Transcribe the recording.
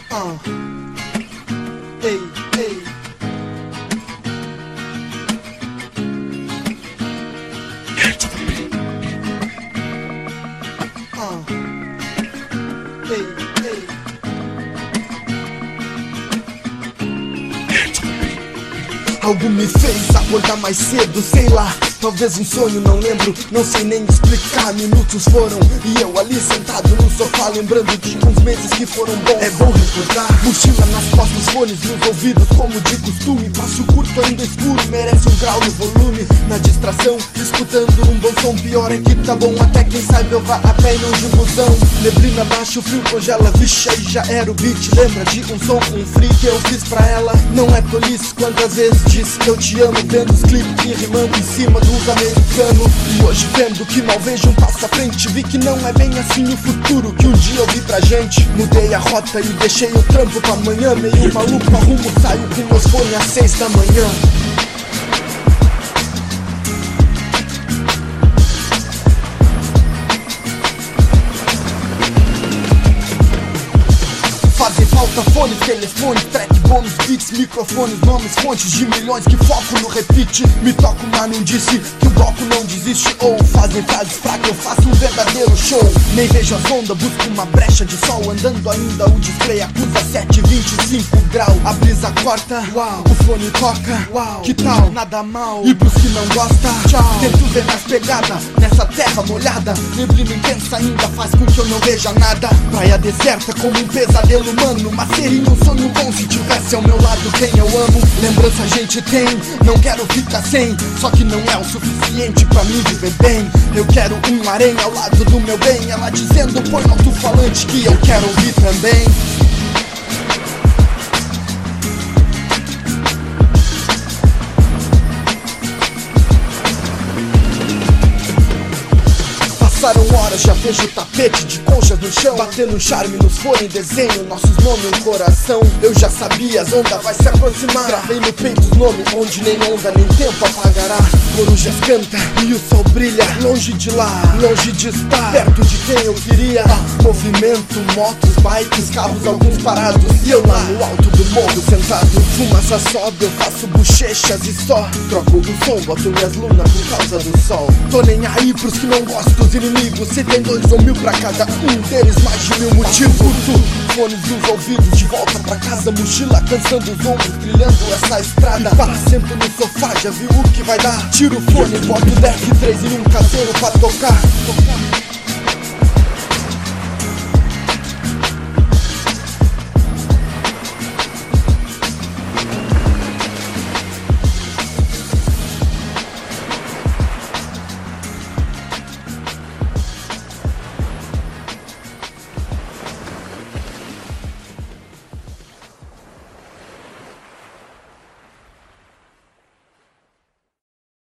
Ei, ei. Ei, ei. Algo me fez acordar mais cedo, sei lá. Talvez um sonho, não lembro, não sei nem explicar. Minutos foram e eu ali sentado no sofá, lembrando de uns meses que foram bons. É bom recordar. Mochila nas costas, fones nos ouvidos, como de costume. Passo curto ainda escuro, merece um grau no volume. Na distração, escutando um bom som. Pior é que tá bom, até quem sabe eu vá a pé e não de busão. Neblina baixa, o frio congela, vixe, aí já era o beat. Lembra de um som, um free que eu fiz pra ela? Não é tolice, quantas vezes disse que eu te amo, vendo os clipes e rimando em cima dos americanos. E hoje vendo que mal vejo um passo à frente, vi que não é bem assim o futuro que um dia eu vi pra gente. Mudei a rota e deixei o trampo pra amanhã. Meio maluco, arrumo, saio com meus fones às 6 da manhã. Fazem falta fones, telefones, track, bônus, beats, microfones, nomes, fontes de milhões que foco no repeat. Me toco, mas não disse que o bloco não desiste. Ou fazem frases fracas, eu faço um verdadeiro show. Nem vejo as ondas, busco uma brecha de sol. Andando ainda o display acusa 7,25 graus. A brisa corta, uau, o fone toca, uau, que tal? Nada mal. E pros que não gostam, tchau. Tento ver mais pegada nessa terra molhada. Neblina intensa ainda faz com que eu não veja nada. Praia deserta como um pesadelo humano, mas seria um sonho bom se tivesse ao meu lado quem eu amo. Lembrança a gente tem, não quero ficar sem. Só que não é o suficiente pra mim viver bem. Eu quero um aranha ao lado do meu bem. Ela dizendo põe no alto-falante que eu quero ouvir também. Passaram horas, já vejo o tapete de conchas no chão, batendo um charme nos fones, desenho nossos nomes no coração. Eu já sabia, as ondas vai se aproximar. Gravei no peito os nomes, onde nem onda nem tempo apagará. Corujas canta e o sol brilha. Longe de lá, longe de estar perto de quem eu queria. Movimento, motos, bikes, carros, alguns parados. E eu lá no alto do morro sentado. Fumaça sobe, eu faço bochechas e só troco o som, boto minhas lunas por causa do sol. Tô nem aí pros que não gostam dos inimigos. Se tem 2 ou 1000 pra cada um deles, mais de 1000 motivos. Fones nos ouvidos, de volta pra casa. Mochila cansando os ombros, trilhando essa estrada. Pá, sento no sofá, já viu o que vai dar. Tiro o fone, boto o deck 3 em um caseiro pra tocar.